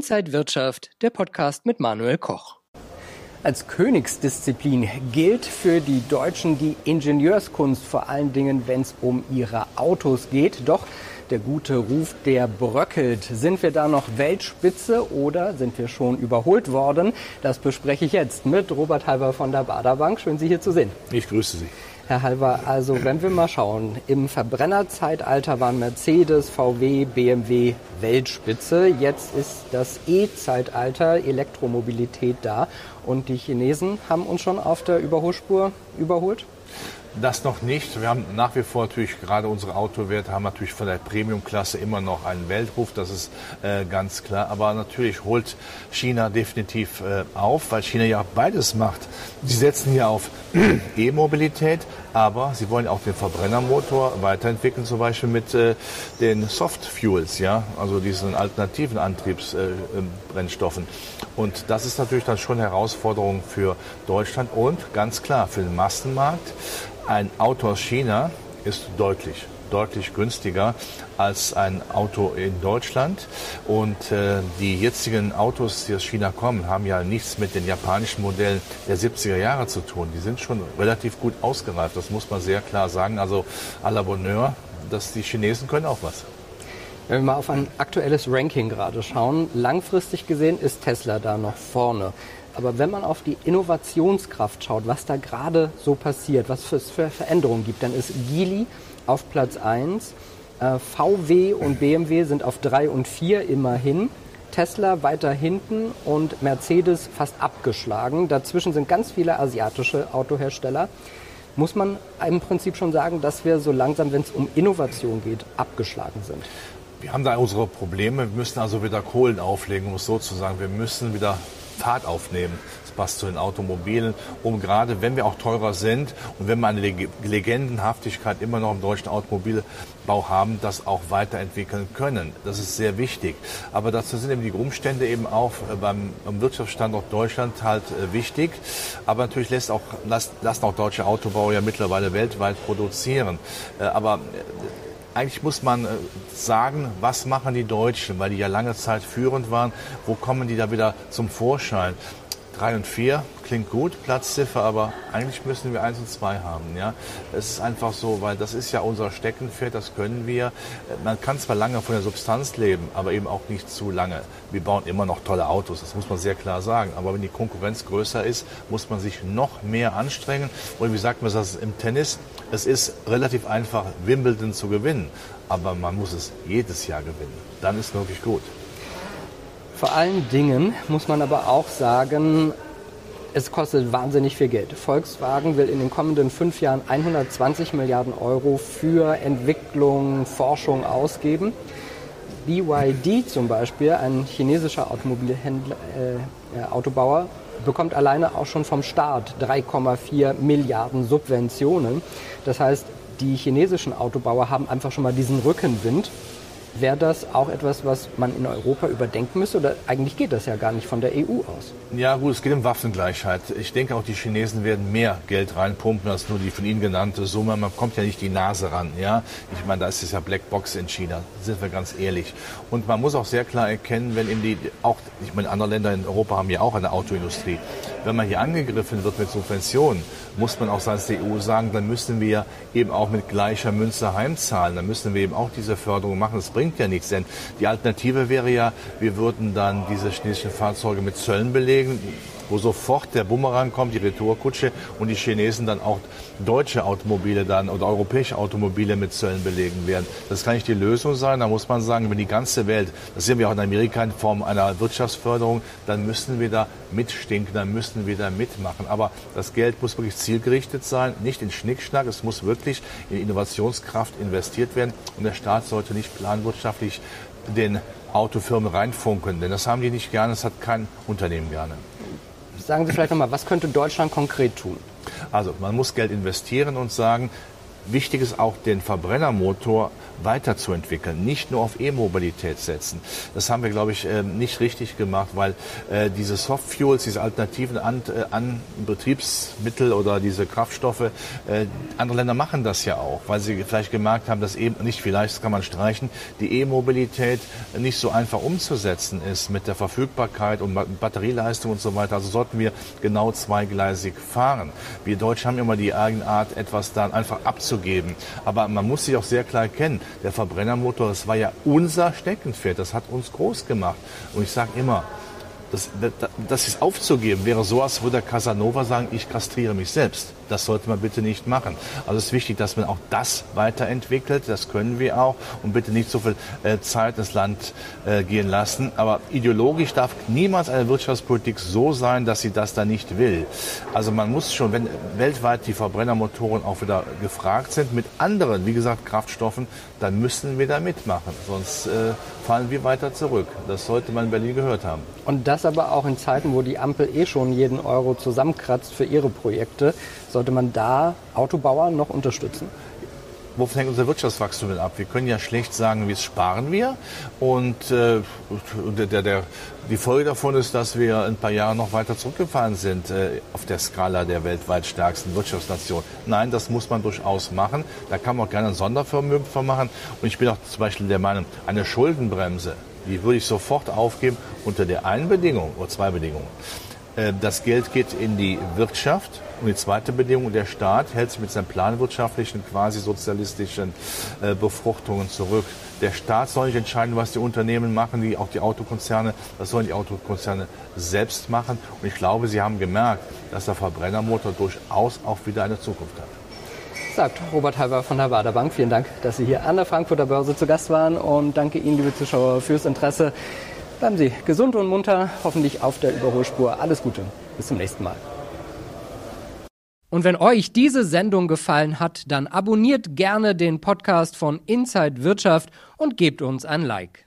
Inside Wirtschaft, der Podcast mit Manuel Koch. Als Königsdisziplin gilt für die Deutschen die Ingenieurskunst, vor allen Dingen, wenn es um ihre Autos geht. Doch der gute Ruf, der bröckelt. Sind wir da noch Weltspitze oder sind wir schon überholt worden? Das bespreche ich jetzt mit Robert Halver von der Baader Bank. Schön, Sie hier zu sehen. Ich grüße Sie. Herr Halver, also wenn wir mal schauen, im Verbrennerzeitalter waren Mercedes, VW, BMW Weltspitze. Jetzt ist das E-Zeitalter, Elektromobilität da. Und die Chinesen haben uns schon auf der Überholspur überholt? Das noch nicht. Wir haben nach wie vor natürlich, gerade unsere Autowerte haben natürlich von der Premium-Klasse immer noch einen Weltruf, das ist ganz klar. Aber natürlich holt China definitiv auf, weil China ja beides macht. Sie setzen hier auf E-Mobilität, aber sie wollen auch den Verbrennermotor weiterentwickeln, zum Beispiel mit den Soft Fuels, ja, also diesen alternativen Antriebsbrennstoffen. Und das ist natürlich dann schon eine Herausforderung für Deutschland und ganz klar für den Massenmarkt. Ein Auto aus China ist deutlich günstiger als ein Auto in Deutschland. Und die jetzigen Autos, die aus China kommen, haben ja nichts mit den japanischen Modellen der 70er Jahre zu tun. Die sind schon relativ gut ausgereift, das muss man sehr klar sagen. Also à la Bonheur, dass die Chinesen können auch was. Wenn wir mal auf ein aktuelles Ranking gerade schauen, langfristig gesehen ist Tesla da noch vorne. Aber wenn man auf die Innovationskraft schaut, was da gerade so passiert, was es für Veränderungen gibt, dann ist Geely auf Platz 1, VW und BMW sind auf 3 und 4 immerhin, Tesla weiter hinten und Mercedes fast abgeschlagen. Dazwischen sind ganz viele asiatische Autohersteller. Muss man im Prinzip schon sagen, dass wir so langsam, wenn es um Innovation geht, abgeschlagen sind? Wir haben da unsere Probleme. Wir müssen also wieder Kohlen auflegen, um es so zu sagen. Wir müssen wieder Fahrt aufnehmen. Das passt zu den Automobilen, um gerade, wenn wir auch teurer sind und wenn wir eine Legendenhaftigkeit immer noch im deutschen Automobilbau haben, das auch weiterentwickeln können. Das ist sehr wichtig. Aber dazu sind eben die Umstände eben auch beim Wirtschaftsstandort Deutschland halt wichtig. Aber natürlich lassen auch deutsche Autobauer ja mittlerweile weltweit produzieren. Aber eigentlich muss man sagen, was machen die Deutschen, weil die ja lange Zeit führend waren, wo kommen die da wieder zum Vorschein? 3 und 4 klingt gut, Platzziffer, aber eigentlich müssen wir 1 und 2 haben. Ja? Es ist einfach so, weil das ist ja unser Steckenpferd, das können wir. Man kann zwar lange von der Substanz leben, aber eben auch nicht zu lange. Wir bauen immer noch tolle Autos, das muss man sehr klar sagen. Aber wenn die Konkurrenz größer ist, muss man sich noch mehr anstrengen. Und wie sagt man das im Tennis? Es ist relativ einfach, Wimbledon zu gewinnen, aber man muss es jedes Jahr gewinnen. Dann ist es wirklich gut. Vor allen Dingen muss man aber auch sagen, es kostet wahnsinnig viel Geld. Volkswagen will in den kommenden 5 Jahren 120 Milliarden Euro für Entwicklung, Forschung ausgeben. BYD zum Beispiel, ein chinesischer Autobauer, bekommt alleine auch schon vom Staat 3,4 Milliarden Subventionen. Das heißt, die chinesischen Autobauer haben einfach schon mal diesen Rückenwind. Wäre das auch etwas, was man in Europa überdenken müsste? Oder eigentlich geht das ja gar nicht von der EU aus? Ja gut, es geht um Waffengleichheit. Ich denke auch, die Chinesen werden mehr Geld reinpumpen als nur die von Ihnen genannte Summe. Man kommt ja nicht die Nase ran. Ja? Ich meine, da ist es ja Blackbox in China, sind wir ganz ehrlich. Und man muss auch sehr klar erkennen, wenn eben ich meine, andere Länder in Europa haben ja auch eine Autoindustrie. Wenn man hier angegriffen wird mit Subventionen, muss man auch seitens der EU sagen, dann müssen wir eben auch mit gleicher Münze heimzahlen. Dann müssen wir eben auch diese Förderung machen. Das bringt ja nichts, denn die Alternative wäre ja, wir würden dann diese chinesischen Fahrzeuge mit Zöllen belegen, wo sofort der Bumerang kommt, die Retourkutsche und die Chinesen dann auch deutsche Automobile dann oder europäische Automobile mit Zöllen belegen werden. Das kann nicht die Lösung sein. Da muss man sagen, wenn die ganze Welt, das sehen wir auch in Amerika in Form einer Wirtschaftsförderung, dann müssen wir da mitstinken, dann müssen wir da mitmachen. Aber das Geld muss wirklich zielgerichtet sein, nicht in Schnickschnack. Es muss wirklich in Innovationskraft investiert werden und der Staat sollte nicht planwirtschaftlich den Autofirmen reinfunken, denn das haben die nicht gerne, das hat kein Unternehmen gerne. Sagen Sie vielleicht nochmal, was könnte Deutschland konkret tun? Also man muss Geld investieren und sagen, wichtig ist auch, den Verbrennermotor weiterzuentwickeln, nicht nur auf E-Mobilität setzen. Das haben wir, glaube ich, nicht richtig gemacht, weil diese Softfuels, diese alternativen Betriebsmittel oder diese Kraftstoffe, andere Länder machen das ja auch, weil sie vielleicht gemerkt haben, dass eben nicht vielleicht, das kann man streichen, die E-Mobilität nicht so einfach umzusetzen ist mit der Verfügbarkeit und Batterieleistung und so weiter. Also sollten wir genau zweigleisig fahren. Wir Deutschen haben immer die Eigenart, etwas dann einfach abzugeben. Aber man muss sich auch sehr klar kennen. Der Verbrennermotor, das war ja unser Steckenpferd. Das hat uns groß gemacht. Und ich sage immer, das ist aufzugeben, wäre so, als würde Casanova sagen, ich kastriere mich selbst. Das sollte man bitte nicht machen. Also es ist wichtig, dass man auch das weiterentwickelt. Das können wir auch. Und bitte nicht so viel Zeit ins Land gehen lassen. Aber ideologisch darf niemals eine Wirtschaftspolitik so sein, dass sie das da nicht will. Also man muss schon, wenn weltweit die Verbrennermotoren auch wieder gefragt sind, mit anderen, wie gesagt, Kraftstoffen, dann müssen wir da mitmachen. Sonst fallen wir weiter zurück. Das sollte man in Berlin gehört haben. Und das aber auch in Zeiten, wo die Ampel schon jeden Euro zusammenkratzt für ihre Projekte. Sollte man da Autobauer noch unterstützen? Wovon hängt unser Wirtschaftswachstum denn ab? Wir können ja schlecht sagen, wie sparen wir. Und die Folge davon ist, dass wir in ein paar Jahren noch weiter zurückgefallen sind auf der Skala der weltweit stärksten Wirtschaftsnation. Nein, das muss man durchaus machen. Da kann man auch gerne ein Sondervermögen von machen. Und ich bin auch zum Beispiel der Meinung, eine Schuldenbremse, die würde ich sofort aufgeben unter der einen Bedingung oder zwei Bedingungen. Das Geld geht in die Wirtschaft. Und die zweite Bedingung, der Staat hält sich mit seinen planwirtschaftlichen, quasi sozialistischen Befruchtungen zurück. Der Staat soll nicht entscheiden, was die Unternehmen machen, auch die Autokonzerne. Das sollen die Autokonzerne selbst machen. Und ich glaube, sie haben gemerkt, dass der Verbrennermotor durchaus auch wieder eine Zukunft hat. Sagt Robert Halber von der Baader Bank. Vielen Dank, dass Sie hier an der Frankfurter Börse zu Gast waren. Und danke Ihnen, liebe Zuschauer, fürs Interesse. Bleiben Sie gesund und munter, hoffentlich auf der Überholspur. Alles Gute. Bis zum nächsten Mal. Und wenn euch diese Sendung gefallen hat, dann abonniert gerne den Podcast von Inside Wirtschaft und gebt uns ein Like.